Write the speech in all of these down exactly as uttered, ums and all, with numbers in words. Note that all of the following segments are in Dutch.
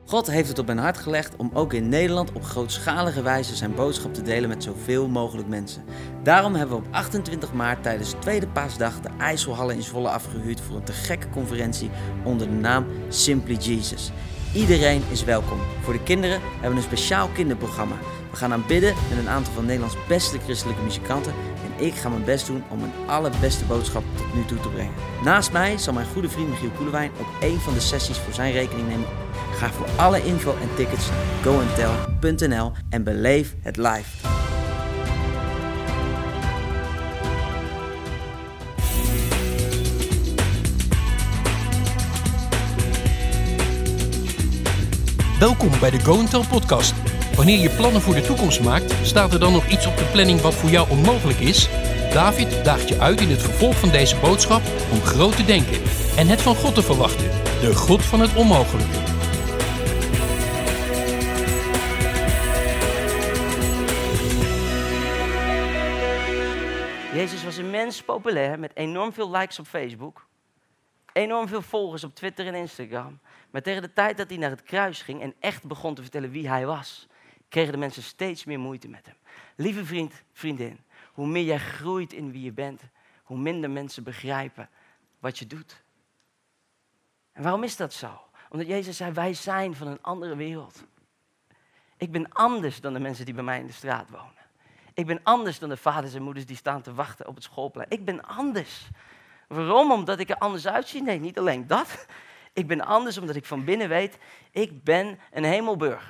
God heeft het op mijn hart gelegd om ook in Nederland op grootschalige wijze zijn boodschap te delen met zoveel mogelijk mensen. Daarom hebben we op achtentwintig maart tijdens de tweede paasdag de IJsselhallen in Zwolle afgehuurd voor een te gekke conferentie onder de naam Simply Jesus. Iedereen is welkom. Voor de kinderen hebben we een speciaal kinderprogramma. We gaan aanbidden met een aantal van Nederlands beste christelijke muzikanten en ik ga mijn best doen om een allerbeste boodschap tot nu toe te brengen. Naast mij zal mijn goede vriend Michiel Koelewijn ook één van de sessies voor zijn rekening nemen. Ga voor alle info en tickets naar go and tell punt n l en beleef het live. Welkom bij de Go and Tell podcast. Wanneer je plannen voor de toekomst maakt, staat er dan nog iets op de planning wat voor jou onmogelijk is? David daagt je uit in het vervolg van deze boodschap om groot te denken en het van God te verwachten, de God van het onmogelijke. Jezus was immens populair met enorm veel likes op Facebook, enorm veel volgers op Twitter en Instagram. Maar tegen de tijd dat hij naar het kruis ging en echt begon te vertellen wie hij was, kregen de mensen steeds meer moeite met hem. Lieve vriend, vriendin, hoe meer jij groeit in wie je bent, hoe minder mensen begrijpen wat je doet. En waarom is dat zo? Omdat Jezus zei, wij zijn van een andere wereld. Ik ben anders dan de mensen die bij mij in de straat wonen. Ik ben anders dan de vaders en moeders die staan te wachten op het schoolplein. Ik ben anders. Waarom? Omdat ik er anders uitzie? Nee, niet alleen dat. Ik ben anders omdat ik van binnen weet, ik ben een hemelburger.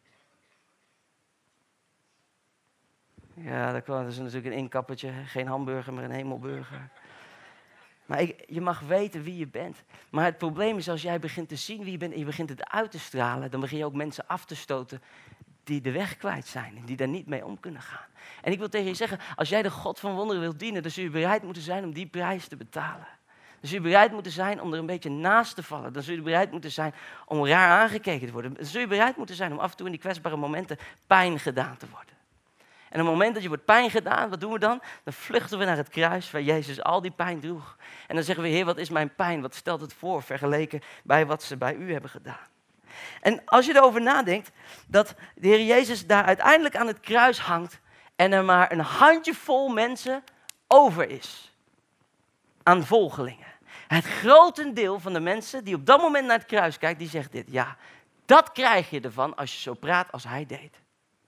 Ja, dat is natuurlijk een inkappertje. Geen hamburger, maar een hemelburger. Maar ik, je mag weten wie je bent. Maar het probleem is, als jij begint te zien wie je bent en je begint het uit te stralen, dan begin je ook mensen af te stoten die de weg kwijt zijn en die daar niet mee om kunnen gaan. En ik wil tegen je zeggen, als jij de God van wonderen wilt dienen, dan zul je bereid moeten zijn om die prijs te betalen. Dan zul je bereid moeten zijn om er een beetje naast te vallen. Dan zul je bereid moeten zijn om raar aangekeken te worden. Dan zul je bereid moeten zijn om af en toe in die kwetsbare momenten pijn gedaan te worden. En op het moment dat je wordt pijn gedaan, wat doen we dan? Dan vluchten we naar het kruis waar Jezus al die pijn droeg. En dan zeggen we, Heer, wat is mijn pijn? Wat stelt het voor vergeleken bij wat ze bij u hebben gedaan? En als je erover nadenkt, dat de Heer Jezus daar uiteindelijk aan het kruis hangt en er maar een handjevol mensen over is aan volgelingen. Het grotendeel van de mensen die op dat moment naar het kruis kijkt, die zegt dit. Ja, dat krijg je ervan als je zo praat als hij deed.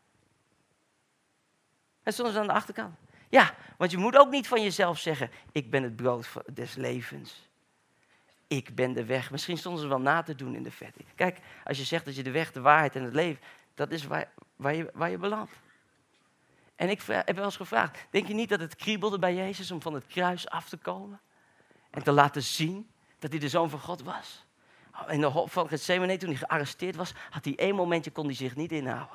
En soms aan de achterkant. Ja, want je moet ook niet van jezelf zeggen, ik ben het brood des levens. Ik ben de weg. Misschien stonden ze wel na te doen in de verte. Kijk, als je zegt dat je de weg, de waarheid en het leven, dat is waar, waar, je, waar je belandt. En ik heb wel eens gevraagd, denk je niet dat het kriebelde bij Jezus om van het kruis af te komen? En te laten zien dat hij de Zoon van God was. In de hof van Getsemane, toen hij gearresteerd was, had hij één momentje, kon hij zich niet inhouden.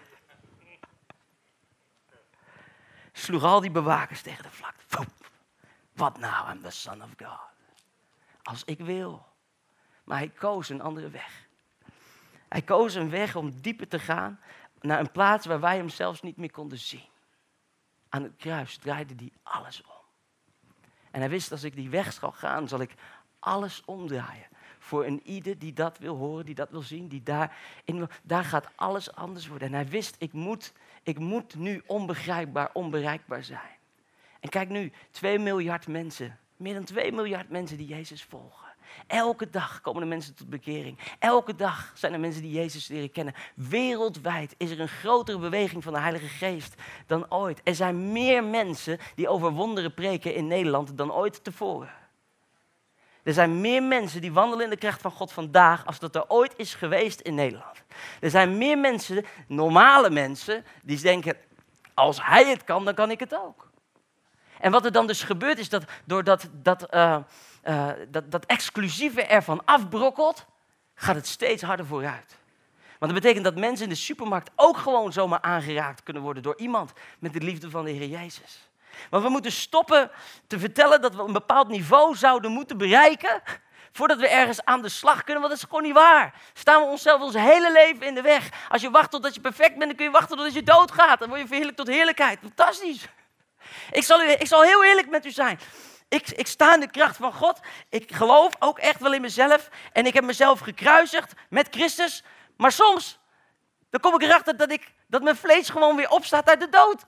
Sloeg al die bewakers tegen de vlakte. Wat nou, I'm the Son of God. Als ik wil. Maar hij koos een andere weg. Hij koos een weg om dieper te gaan naar een plaats waar wij hem zelfs niet meer konden zien. Aan het kruis draaide hij alles om. En hij wist, als ik die weg zal gaan, zal ik alles omdraaien. Voor een ieder die dat wil horen, die dat wil zien, die daar in wil. Daar gaat alles anders worden. En hij wist, ik moet, ik moet nu onbegrijpbaar, onbereikbaar zijn. En kijk nu, twee miljard mensen, meer dan twee miljard mensen die Jezus volgen. Elke dag komen er mensen tot bekering. Elke dag zijn er mensen die Jezus leren kennen. Wereldwijd is er een grotere beweging van de Heilige Geest dan ooit. Er zijn meer mensen die over wonderen preken in Nederland dan ooit tevoren. Er zijn meer mensen die wandelen in de kracht van God vandaag als dat er ooit is geweest in Nederland. Er zijn meer mensen, normale mensen, die denken, als hij het kan, dan kan ik het ook. En wat er dan dus gebeurt is dat doordat dat, uh, uh, dat, dat exclusieve ervan afbrokkelt, gaat het steeds harder vooruit. Want dat betekent dat mensen in de supermarkt ook gewoon zomaar aangeraakt kunnen worden door iemand met de liefde van de Heer Jezus. Want we moeten stoppen te vertellen dat we een bepaald niveau zouden moeten bereiken voordat we ergens aan de slag kunnen, want dat is gewoon niet waar. Staan we onszelf ons hele leven in de weg. Als je wacht totdat je perfect bent, dan kun je wachten totdat je doodgaat. Dan word je verheerlijkt tot heerlijkheid. Fantastisch. Ik zal, u, ik zal heel eerlijk met u zijn. Ik, ik sta in de kracht van God. Ik geloof ook echt wel in mezelf. En ik heb mezelf gekruisigd met Christus. Maar soms, dan kom ik erachter dat, ik, dat mijn vlees gewoon weer opstaat uit de dood.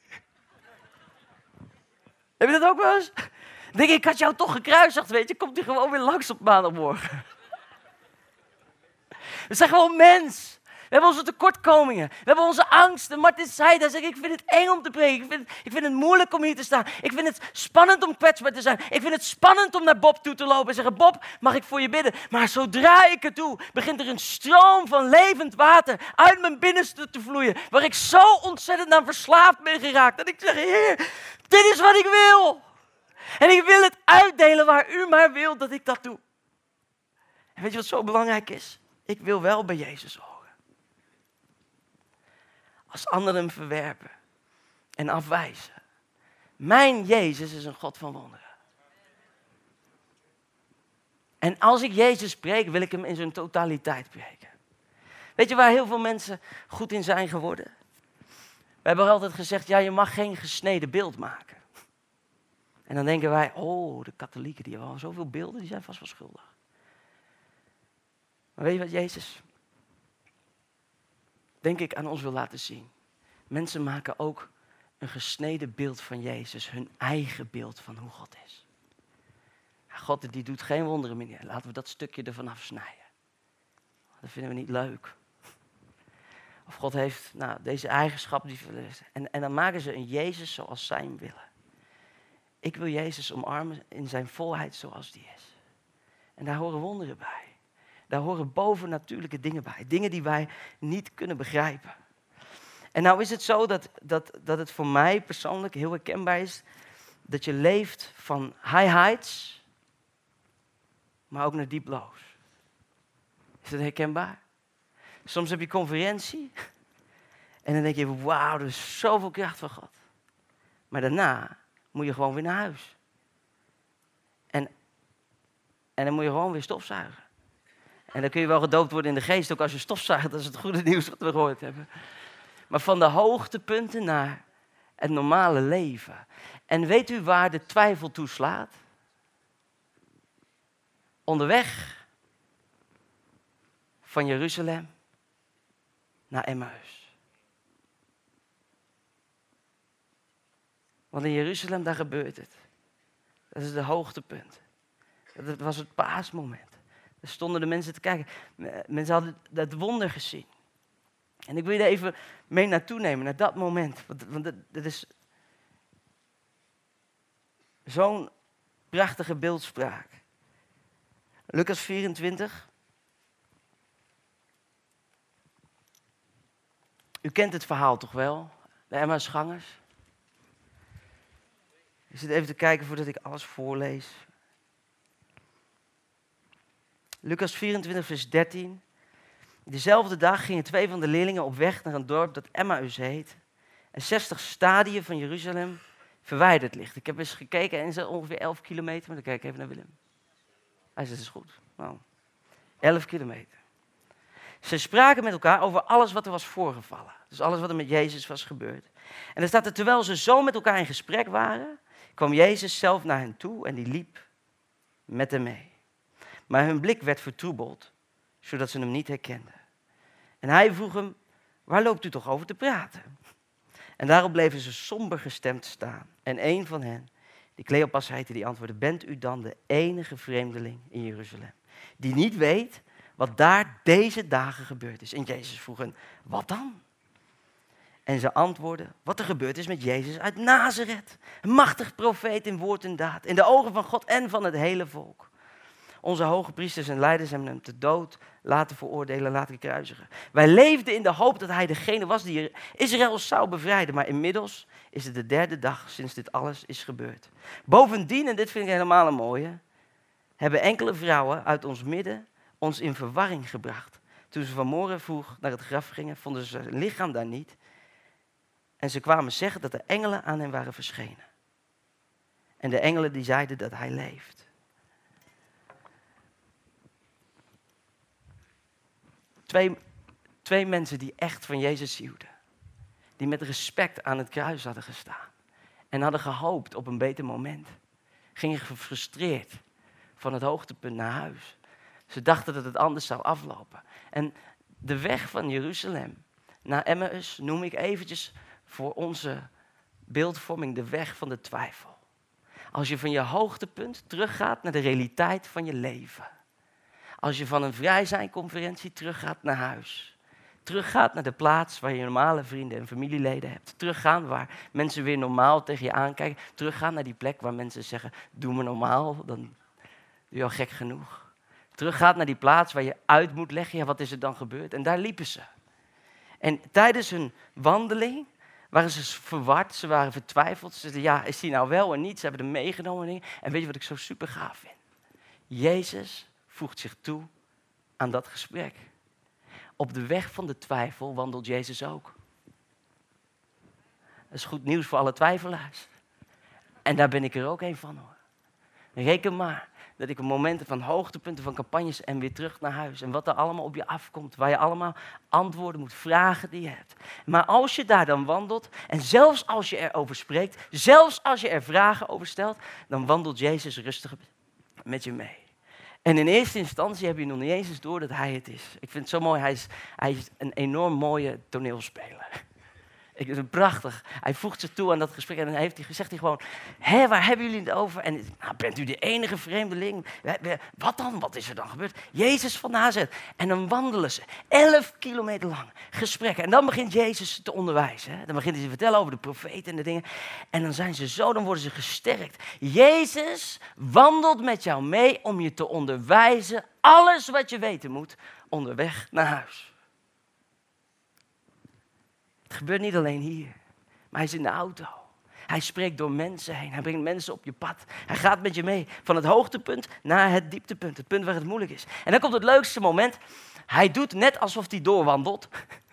Heb je dat ook wel eens? Dan denk ik, ik had jou toch gekruisigd, weet je. Komt hij gewoon weer langs op maandagmorgen. We zijn gewoon mens. We hebben onze tekortkomingen. We hebben onze angsten. Martin zei dat. Ik vind het eng om te preken. Ik vind, ik vind het moeilijk om hier te staan. Ik vind het spannend om kwetsbaar te zijn. Ik vind het spannend om naar Bob toe te lopen en zeggen, Bob, mag ik voor je bidden? Maar zodra ik het doe, begint er een stroom van levend water uit mijn binnenste te vloeien. Waar ik zo ontzettend aan verslaafd ben geraakt. Dat ik zeg, Heer, dit is wat ik wil. En ik wil het uitdelen waar u maar wilt dat ik dat doe. En weet je wat zo belangrijk is? Ik wil wel bij Jezus horen. Als anderen hem verwerpen en afwijzen. Mijn Jezus is een God van wonderen. En als ik Jezus spreek, wil ik hem in zijn totaliteit spreken. Weet je waar heel veel mensen goed in zijn geworden? We hebben altijd gezegd, ja, je mag geen gesneden beeld maken. En dan denken wij, oh, de katholieken, die hebben al zoveel beelden, die zijn vast wel schuldig. Maar weet je wat Jezus, denk ik, aan ons wil laten zien? Mensen maken ook een gesneden beeld van Jezus, hun eigen beeld van hoe God is. God die doet geen wonderen meer. Laten we dat stukje ervan afsnijden. Dat vinden we niet leuk. Of God heeft nou, deze eigenschap. Die, en, en dan maken ze een Jezus zoals zij hem willen. Ik wil Jezus omarmen in zijn volheid zoals die is. En daar horen wonderen bij. Daar horen bovennatuurlijke dingen bij. Dingen die wij niet kunnen begrijpen. En nou is het zo dat, dat, dat het voor mij persoonlijk heel herkenbaar is. Dat je leeft van high heights, maar ook naar deep lows. Is dat herkenbaar? Soms heb je conferentie en dan denk je, wauw, er is zoveel kracht van God. Maar daarna moet je gewoon weer naar huis. En, en dan moet je gewoon weer stofzuigen. En dan kun je wel gedoopt worden in de geest, ook als je stofzuigt. Dat is het goede nieuws wat we gehoord hebben. Maar van de hoogtepunten naar het normale leven. En weet u waar de twijfel toeslaat? Onderweg van Jeruzalem naar Emmaus. Want in Jeruzalem, daar gebeurt het. Dat is de hoogtepunt. Dat was het paasmoment. Er stonden de mensen te kijken. Mensen hadden dat wonder gezien. En ik wil je daar even mee naartoe nemen, naar dat moment. Want, want dat, dat is zo'n prachtige beeldspraak. Lucas vierentwintig. U kent het verhaal toch wel? De Emmausgangers. Ik zit even te kijken voordat ik alles voorlees. Lucas vierentwintig, vers dertien. Dezelfde dag gingen twee van de leerlingen op weg naar een dorp dat Emmaus heet. En zestig stadien van Jeruzalem verwijderd ligt. Ik heb eens gekeken en het is ongeveer elf kilometer. Maar dan kijk ik even naar Willem. Hij zegt, dat is goed. Nou, elf kilometer. Ze spraken met elkaar over alles wat er was voorgevallen. Dus alles wat er met Jezus was gebeurd. En dan staat er, terwijl ze zo met elkaar in gesprek waren, kwam Jezus zelf naar hen toe en die liep met hem mee. Maar hun blik werd vertroebeld, zodat ze hem niet herkenden. En hij vroeg hem, waar loopt u toch over te praten? En daarop bleven ze somber gestemd staan. En een van hen, die Cleopas heette, die antwoordde, bent u dan de enige vreemdeling in Jeruzalem, die niet weet wat daar deze dagen gebeurd is? En Jezus vroeg hen, wat dan? En ze antwoordden, wat er gebeurd is met Jezus uit Nazareth. Een machtig profeet in woord en daad, in de ogen van God en van het hele volk. Onze hoge priesters en leiders hebben hem te dood laten veroordelen, laten kruisigen. Wij leefden in de hoop dat hij degene was die Israël zou bevrijden. Maar inmiddels is het de derde dag sinds dit alles is gebeurd. Bovendien, en dit vind ik helemaal een mooie, hebben enkele vrouwen uit ons midden ons in verwarring gebracht. Toen ze vanmorgen vroeg naar het graf gingen, vonden ze zijn lichaam daar niet. En ze kwamen zeggen dat de engelen aan hem waren verschenen. En de engelen die zeiden dat hij leeft. Twee, twee mensen die echt van Jezus hielden. Die met respect aan het kruis hadden gestaan. En hadden gehoopt op een beter moment. Gingen gefrustreerd van het hoogtepunt naar huis. Ze dachten dat het anders zou aflopen. En De weg van Jeruzalem naar Emmaus noem ik eventjes voor onze beeldvorming de weg van de twijfel. Als je van je hoogtepunt teruggaat naar de realiteit van je leven. Als je van een vrij zijn conferentie teruggaat naar huis. Teruggaat naar de plaats waar je normale vrienden en familieleden hebt. Teruggaan waar mensen weer normaal tegen je aankijken. Teruggaan naar die plek waar mensen zeggen, doe me normaal, dan doe je al gek genoeg. Teruggaat naar die plaats waar je uit moet leggen, ja, wat is er dan gebeurd? En daar liepen ze. En tijdens hun wandeling waren ze verward, ze waren vertwijfeld. Ze zeiden, ja, is die nou wel en niet? Ze hebben hem meegenomen. En weet je wat ik zo super gaaf vind? Jezus voegt zich toe aan dat gesprek. Op de weg van de twijfel wandelt Jezus ook. Dat is goed nieuws voor alle twijfelaars. En daar ben ik er ook een van, hoor. Reken maar dat ik op momenten van hoogtepunten van campagnes en weer terug naar huis. En wat er allemaal op je afkomt. Waar je allemaal antwoorden moet vragen die je hebt. Maar als je daar dan wandelt. En zelfs als je erover spreekt. Zelfs als je er vragen over stelt. Dan wandelt Jezus rustig met je mee. En in eerste instantie heb je nog niet eens door dat hij het is. Ik vind het zo mooi. Hij is, hij is een enorm mooie toneelspeler. Ik vind het prachtig. Hij voegt zich toe aan dat gesprek en dan heeft hij gezegd hij gewoon, hé, waar hebben jullie het over? En nou, bent u de enige vreemdeling? Wat dan? Wat is er dan gebeurd? Jezus van Nazareth. En dan wandelen ze elf kilometer lang gesprekken. En dan begint Jezus te onderwijzen. Hè? Dan begint hij te vertellen over de profeten en de dingen. En dan zijn ze zo, dan worden ze gesterkt. Jezus wandelt met jou mee om je te onderwijzen. Alles wat je weten moet onderweg naar huis. Het gebeurt niet alleen hier, maar hij is in de auto. Hij spreekt door mensen heen. Hij brengt mensen op je pad. Hij gaat met je mee van het hoogtepunt naar het dieptepunt. Het punt waar het moeilijk is. En dan komt het leukste moment. Hij doet net alsof hij doorwandelt.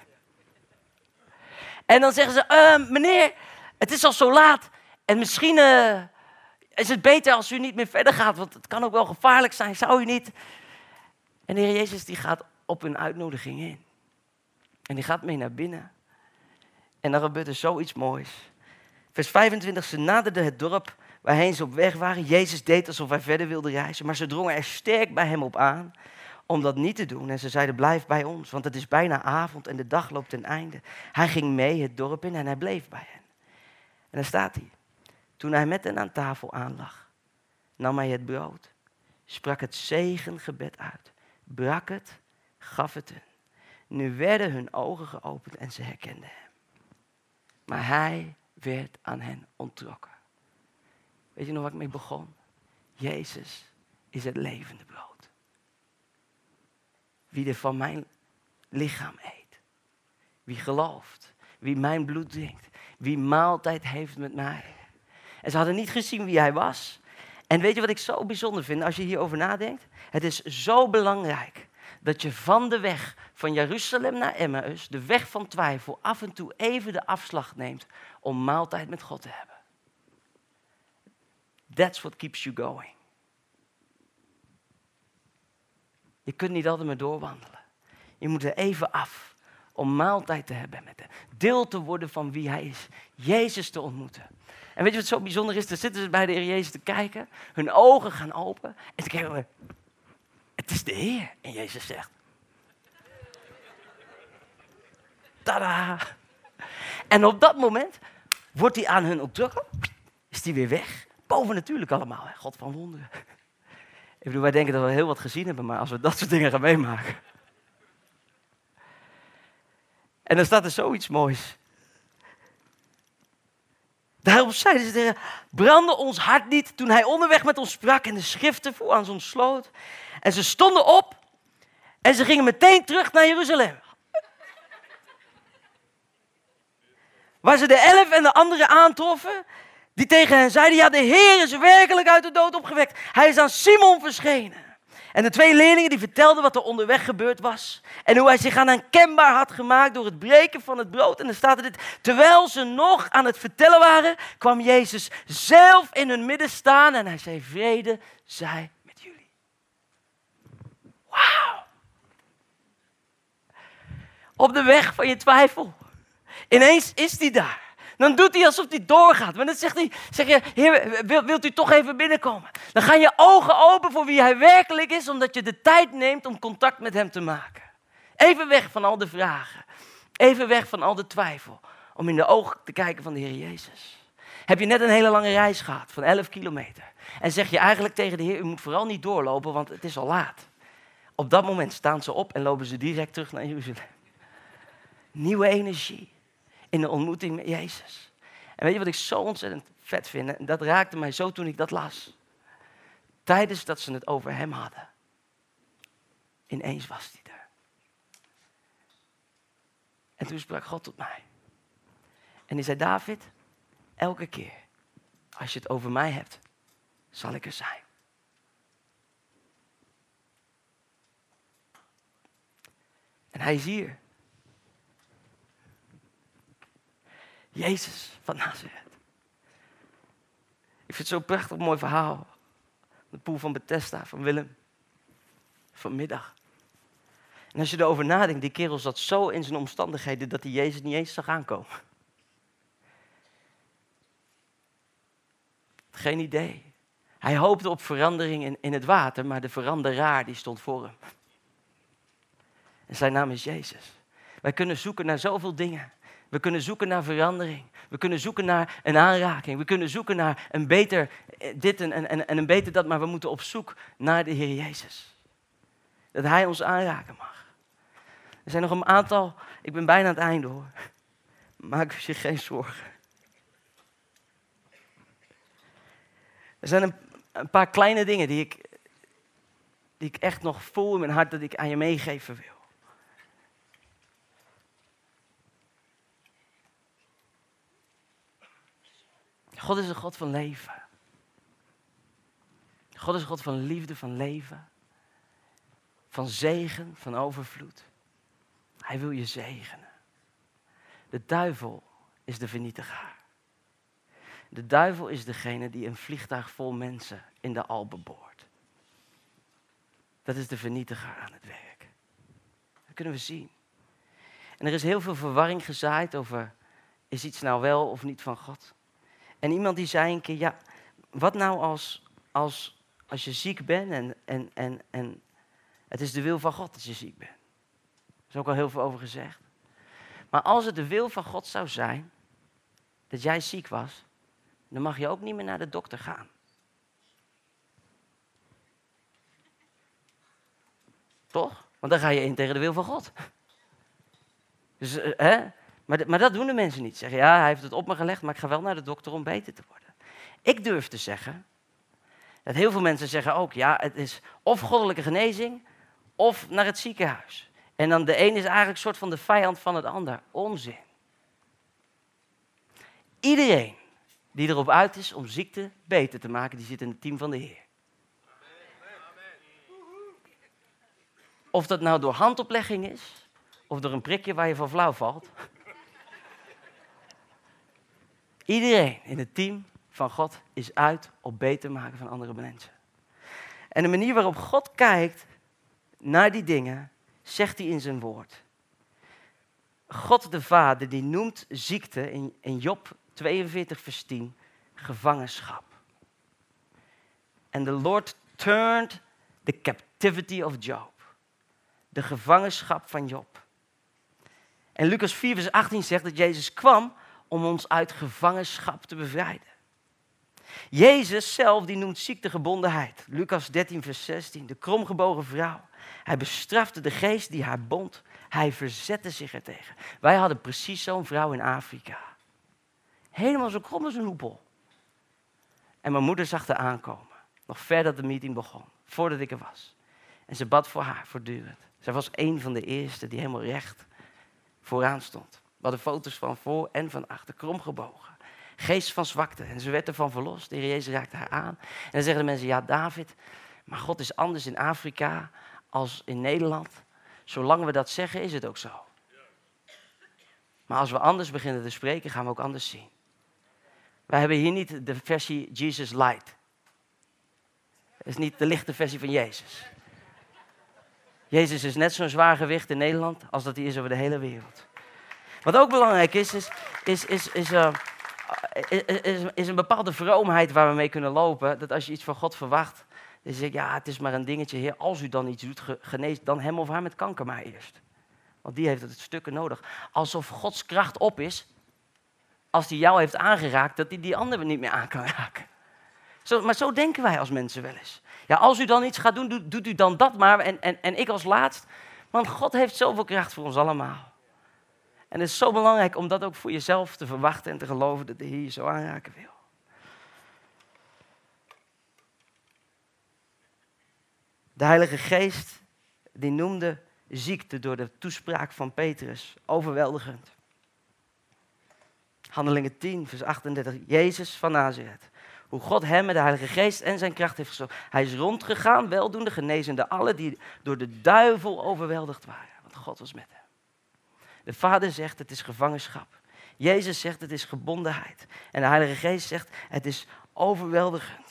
En dan zeggen ze, uh, meneer, het is al zo laat. En misschien uh, is het beter als u niet meer verder gaat. Want het kan ook wel gevaarlijk zijn, zou u niet? En de Heer Jezus die gaat op hun uitnodiging in. En die gaat mee naar binnen. En dan gebeurt er zoiets moois. Vers vijfentwintig, ze naderden het dorp waarheen ze op weg waren. Jezus deed alsof hij verder wilde reizen, maar ze drongen er sterk bij hem op aan om dat niet te doen. En ze zeiden, blijf bij ons, want het is bijna avond en de dag loopt ten einde. Hij ging mee het dorp in en hij bleef bij hen. En dan staat hij. Toen hij met hen aan tafel aanlag, nam hij het brood, sprak het zegengebed uit, brak het, gaf het hun. Nu werden hun ogen geopend en ze herkenden hem. Maar hij werd aan hen onttrokken. Weet je nog waar ik mee begon? Jezus is het levende brood. Wie er van mijn lichaam eet. Wie gelooft. Wie mijn bloed drinkt. Wie maaltijd heeft met mij. En ze hadden niet gezien wie hij was. En weet je wat ik zo bijzonder vind als je hierover nadenkt? Het is zo belangrijk dat je van de weg van Jeruzalem naar Emmaus, de weg van twijfel, af en toe even de afslag neemt om maaltijd met God te hebben. That's what keeps you going. Je kunt niet altijd maar doorwandelen. Je moet er even af om maaltijd te hebben met hem. Deel te worden van wie hij is. Jezus te ontmoeten. En weet je wat zo bijzonder is? Dan zitten ze bij de Heer Jezus te kijken. Hun ogen gaan open. En ze kijken, het is de Heer. En Jezus zegt, tada. En op dat moment wordt hij aan hun onttrokken. Is hij weer weg. Boven natuurlijk allemaal. Hè? God van wonderen. Ik bedoel, wij denken dat we heel wat gezien hebben. Maar als we dat soort dingen gaan meemaken. En dan staat er zoiets moois. Daarop zeiden ze tegen, brandde ons hart niet toen hij onderweg met ons sprak en de schriften voor aan ons sloot. En ze stonden op en ze gingen meteen terug naar Jeruzalem. Waar ze de elf en de anderen aantroffen, die tegen hen zeiden, ja, de Heer is werkelijk uit de dood opgewekt. Hij is aan Simon verschenen. En de twee leerlingen die vertelden wat er onderweg gebeurd was. En hoe hij zich aan hen kenbaar had gemaakt door het breken van het brood. En dan staat er dit, terwijl ze nog aan het vertellen waren, kwam Jezus zelf in hun midden staan. En hij zei, vrede zij met jullie. Wauw. Op de weg van je twijfel. Ineens is hij daar. Dan doet hij alsof hij doorgaat. Maar dan zegt hij, zeg je, Heer, wil, wilt u toch even binnenkomen? Dan gaan je ogen open voor wie hij werkelijk is, omdat je de tijd neemt om contact met hem te maken. Even weg van al de vragen. Even weg van al de twijfel. Om in de ogen te kijken van de Heer Jezus. Heb je net een hele lange reis gehad van elf kilometer. En zeg je eigenlijk tegen de Heer, u moet vooral niet doorlopen, want het is al laat. Op dat moment staan ze op en lopen ze direct terug naar Jeruzalem. Nieuwe energie in de ontmoeting met Jezus. En weet je wat ik zo ontzettend vet vind? En dat raakte mij zo toen ik dat las. Tijdens dat ze het over hem hadden. Ineens was hij er. En toen sprak God tot mij. En hij zei, David, elke keer als je het over mij hebt, zal ik er zijn. En hij is hier. Jezus van Nazareth. Ik vind het zo'n prachtig mooi verhaal. De poel van Bethesda, van Willem. Vanmiddag. En als je erover nadenkt, die kerel zat zo in zijn omstandigheden dat hij Jezus niet eens zag aankomen. Geen idee. Hij hoopte op verandering in, in het water, maar de veranderaar die stond voor hem. En zijn naam is Jezus. Wij kunnen zoeken naar zoveel dingen. We kunnen zoeken naar verandering. We kunnen zoeken naar een aanraking. We kunnen zoeken naar een beter dit en, en, en een beter dat. Maar we moeten op zoek naar de Heer Jezus. Dat Hij ons aanraken mag. Er zijn nog een aantal, ik ben bijna aan het einde hoor. Maak je geen zorgen. Er zijn een, een paar kleine dingen die ik, die ik echt nog voel in mijn hart dat ik aan je meegeven wil. God is een God van leven. God is een God van liefde, van leven. Van zegen, van overvloed. Hij wil je zegenen. De duivel is de vernietiger. De duivel is degene die een vliegtuig vol mensen in de Alpen boort. Dat is de vernietiger aan het werk. Dat kunnen we zien. En er is heel veel verwarring gezaaid over, is iets nou wel of niet van God? En iemand die zei een keer, ja, wat nou als, als, als je ziek bent en, en, en, en het is de wil van God dat je ziek bent. Er is ook al heel veel over gezegd. Maar als het de wil van God zou zijn, dat jij ziek was, dan mag je ook niet meer naar de dokter gaan. Toch? Want dan ga je in tegen de wil van God. Dus, uh, hè? Maar, maar dat doen de mensen niet. Zeggen, ja, hij heeft het op me gelegd, maar ik ga wel naar de dokter om beter te worden. Ik durf te zeggen, dat heel veel mensen zeggen ook, ja, het is of goddelijke genezing, of naar het ziekenhuis. En dan de een is eigenlijk een soort van de vijand van het ander. Onzin. Iedereen die erop uit is om ziekte beter te maken, die zit in het team van de Heer. Of dat nou door handoplegging is, of door een prikje waar je van flauw valt. Iedereen in het team van God is uit op beter maken van andere mensen. En de manier waarop God kijkt naar die dingen, zegt hij in zijn woord. God de Vader, die noemt ziekte in, in Job tweeënveertig vers tien, gevangenschap. And the Lord turned the captivity of Job. De gevangenschap van Job. En Lucas vier vers achttien zegt dat Jezus kwam om ons uit gevangenschap te bevrijden. Jezus zelf die noemt ziektegebondenheid. Lucas dertien vers zestien, de kromgebogen vrouw. Hij bestrafte de geest die haar bond. Hij verzette zich ertegen. Wij hadden precies zo'n vrouw in Afrika. Helemaal zo krom als een hoepel. En mijn moeder zag haar aankomen. Nog voordat de meeting begon. Voordat ik er was. En ze bad voor haar voortdurend. Zij was een van de eerste die helemaal recht vooraan stond. We hadden foto's van voor en van achter, kromgebogen. Geest van zwakte. En ze werd ervan verlost. De Heer Jezus raakte haar aan. En dan zeggen de mensen, ja David, maar God is anders in Afrika als in Nederland. Zolang we dat zeggen, is het ook zo. Maar als we anders beginnen te spreken, gaan we ook anders zien. Wij hebben hier niet de versie Jesus Light. Het is niet de lichte versie van Jezus. Jezus is net zo'n zwaar gewicht in Nederland als dat hij is over de hele wereld. Wat ook belangrijk is, is, is, is, is, uh, is, is, is een bepaalde vroomheid waar we mee kunnen lopen. Dat als je iets van God verwacht, dan zeg je, ja, het is maar een dingetje, Heer. Als u dan iets doet, geneest dan hem of haar met kanker maar eerst. Want die heeft het stukken nodig. Alsof Gods kracht op is, als die jou heeft aangeraakt, dat hij die andere niet meer aan kan raken. Zo, maar zo denken wij als mensen wel eens. Ja, als u dan iets gaat doen, doet, doet u dan dat maar en, en, en ik als laatst. Want God heeft zoveel kracht voor ons allemaal. En het is zo belangrijk om dat ook voor jezelf te verwachten en te geloven dat de Heer je zo aanraken wil. De Heilige Geest, die noemde ziekte door de toespraak van Petrus overweldigend. Handelingen tien, vers achtendertig. Jezus van Nazareth. Hoe God hem met de Heilige Geest en zijn kracht heeft gezogen. Hij is rondgegaan, weldoende, genezende allen die door de duivel overweldigd waren. Want God was met hem. De Vader zegt het is gevangenschap. Jezus zegt het is gebondenheid. En de Heilige Geest zegt het is overweldigend.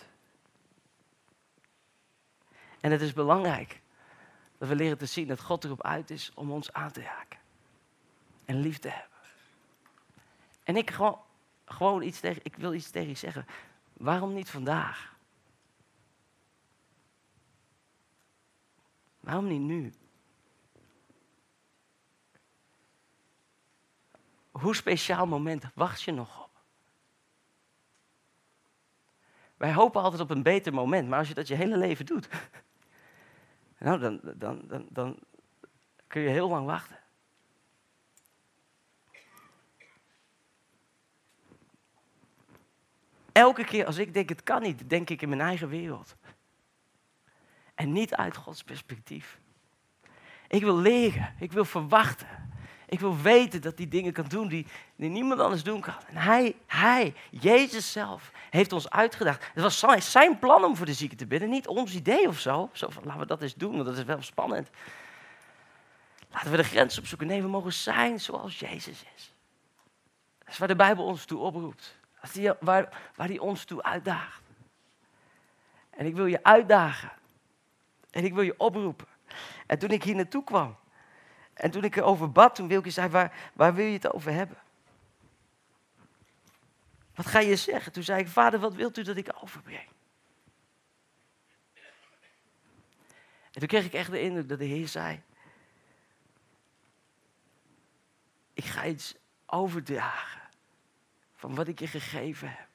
En het is belangrijk dat we leren te zien dat God erop uit is om ons aan te raken. En lief te hebben. En ik gewoon, gewoon iets tegen, ik wil iets tegen je zeggen. Waarom niet vandaag? Waarom niet nu? Hoe speciaal moment wacht je nog op? Wij hopen altijd op een beter moment, maar als je dat je hele leven doet, nou, dan, dan, dan, dan kun je heel lang wachten. Elke keer als ik denk het kan niet, denk ik in mijn eigen wereld. En niet uit Gods perspectief. Ik wil leren, ik wil verwachten. Ik wil weten dat hij dingen kan doen die, die niemand anders doen kan. En hij, hij, Jezus zelf, heeft ons uitgedaagd. Het was zijn, zijn plan om voor de zieken te bidden, niet ons idee of zo. Zo van, laten we dat eens doen, want dat is wel spannend. Laten we de grens opzoeken. Nee, we mogen zijn zoals Jezus is. Dat is waar de Bijbel ons toe oproept. Dat is die, waar, waar hij ons toe uitdaagt. En ik wil je uitdagen. En ik wil je oproepen. En toen ik hier naartoe kwam, en toen ik erover bad, toen Wilke zei, waar, waar wil je het over hebben? Wat ga je zeggen? Toen zei ik, Vader, wat wilt u dat ik overbreng? En toen kreeg ik echt de indruk dat de Heer zei, ik ga iets overdragen van wat ik je gegeven heb.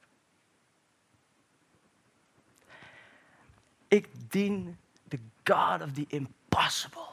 Ik dien the God of the impossible.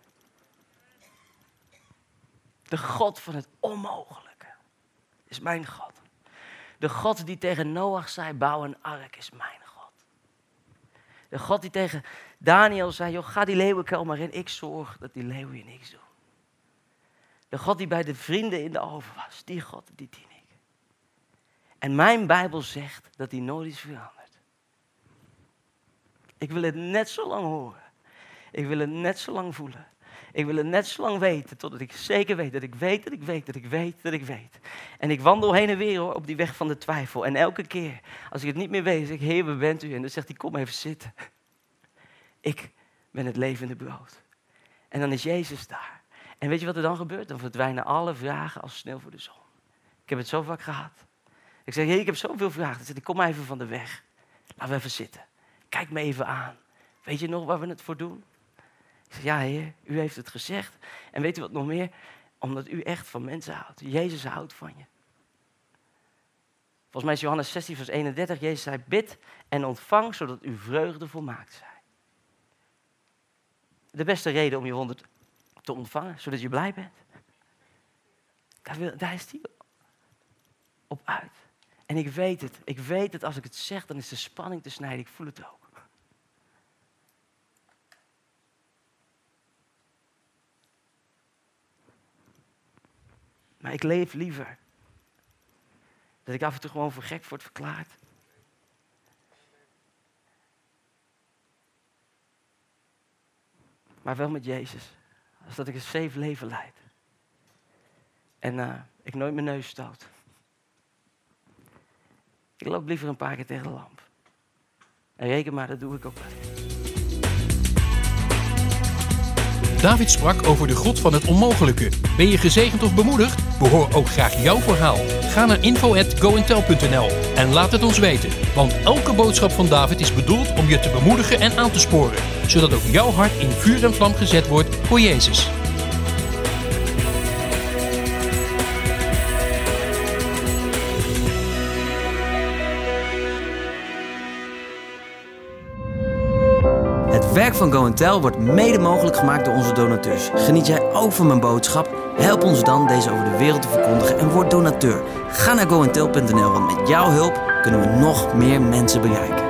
De God van het onmogelijke is mijn God. De God die tegen Noach zei, bouw een ark is mijn God. De God die tegen Daniel zei, joh, ga die leeuwenkuil maar in, ik zorg dat die leeuwen je niks doen. De God die bij de vrienden in de oven was, die God, die dien ik. En mijn Bijbel zegt dat hij nooit is veranderd. Ik wil het net zo lang horen. Ik wil het net zo lang voelen. Ik wil het net zo lang weten, totdat ik zeker weet dat ik weet, dat ik weet, dat ik weet, dat ik weet. En ik wandel heen en weer hoor, op die weg van de twijfel. En elke keer, als ik het niet meer weet, zeg ik, Heer, waar bent u? En dan zegt hij, kom even zitten. Ik ben het levende brood. En dan is Jezus daar. En weet je wat er dan gebeurt? Dan verdwijnen alle vragen als sneeuw voor de zon. Ik heb het zo vaak gehad. Ik zeg, Heer, ik heb zoveel vragen. Dan zegt hij, kom maar even van de weg. Laten we even zitten. Kijk me even aan. Weet je nog waar we het voor doen? Ik zeg, ja Heer, u heeft het gezegd. En weet u wat nog meer? Omdat u echt van mensen houdt. Jezus houdt van je. Volgens mij is Johannes zestien vers eenendertig. Jezus zei, bid en ontvang, zodat uw vreugde volmaakt zij. De beste reden om je wonder te ontvangen, zodat je blij bent. Daar, wil, daar is hij op uit. En ik weet het. Ik weet het, als ik het zeg, dan is de spanning te snijden. Ik voel het ook. Maar ik leef liever dat ik af en toe gewoon voor gek word verklaard. Maar wel met Jezus. Als dat ik een safe leven leid. En uh, ik nooit mijn neus stoot. Ik loop liever een paar keer tegen de lamp. En reken maar, dat doe ik ook wel. David sprak over de God van het onmogelijke. Ben je gezegend of bemoedigd? We horen ook graag jouw verhaal. Ga naar info at go and tell punt n l en laat het ons weten. Want elke boodschap van David is bedoeld om je te bemoedigen en aan te sporen. Zodat ook jouw hart in vuur en vlam gezet wordt voor Jezus. werk van Go and Tell wordt mede mogelijk gemaakt door onze donateurs. Geniet jij ook van mijn boodschap? Help ons dan deze over de wereld te verkondigen en word donateur. Ga naar go and tell punt n l, want met jouw hulp kunnen we nog meer mensen bereiken.